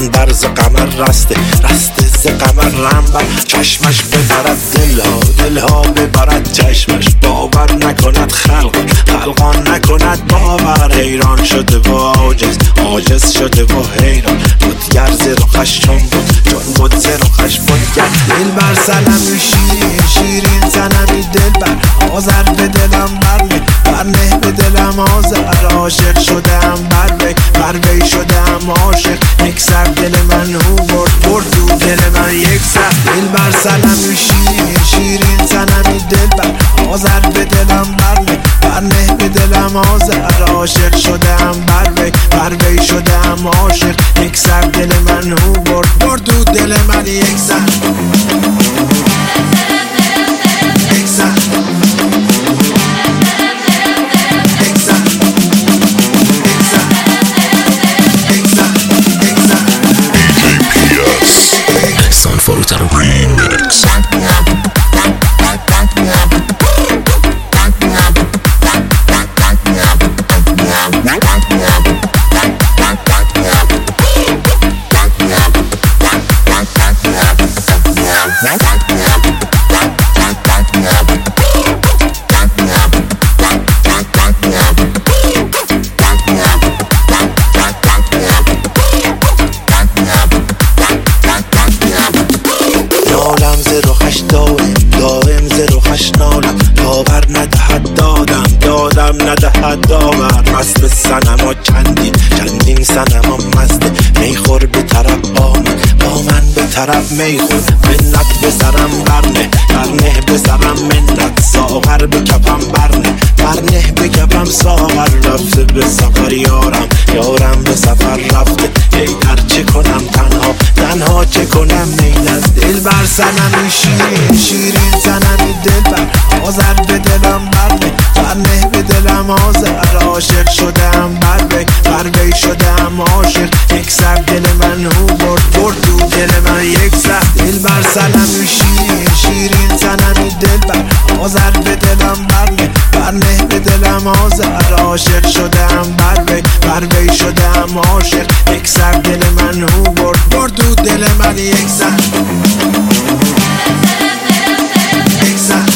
بر ز قمر رسته ز قمر رنبر چشمش ببرد دلها ببرد چشمش باور نکند خلقان نکند باور حیران شده و عاجز شده و حیران بودگر ز رخش چون بود ز رخش بودگر دل بر سنمی شیرین سنمی دل بر آذر به دلم برنه به دلم آذر عاشق شدم بر وی شدم عاشق یک سر دل من او برد تو دل من یک سر دل بر سنمی شیرین سنمی دل بر آذر به دلم برنه به دلم آذر عاشق شدم بر وی شدم عاشق یک سر دل من او برد تو دل من یک سر یک سر Forutar Remix. دائم ز رخش نالم باور ندهد دادم ندهد داور مست صنما چندین صنما مسته میخور به طرف با من به طرف میخور منت به سرم برنه به سرم منت ساغر به کفم برنه به کفم ساغر رفته به سفر یارم به سفر رفته ای در چه کنم تنها چه کنم نیلت دل بر سنمی شیرین سنمی دل بر آذر به دلم برنه به دلم آذر عاشق شدم بر وی شدم عاشق یک سر دل من او برد تو دل من یک سر دل بر سنمی شیرین سنمی دل بر آذر به دلم برنه به دلم آذر عاشق شدم بر وی شدم عاشق یک سر دل من او برد تو دل من یک سر یک سر